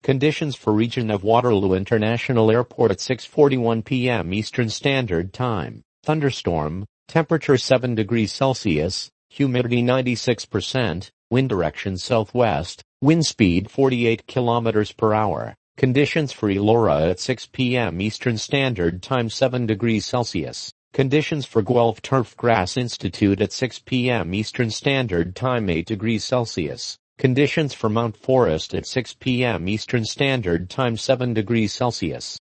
Conditions for region of Waterloo International Airport at 6:41 p.m. Eastern Standard Time. Thunderstorm, temperature 7 degrees Celsius, humidity 96%, wind direction southwest, wind speed 48 kilometers per hour. Conditions for Elora at 6 p.m. Eastern Standard Time 7 degrees Celsius. Conditions for Guelph Turf Grass Institute at 6 p.m. Eastern Standard Time 8 degrees Celsius. Conditions for Mount Forest at 6 p.m. Eastern Standard Time 7 degrees Celsius.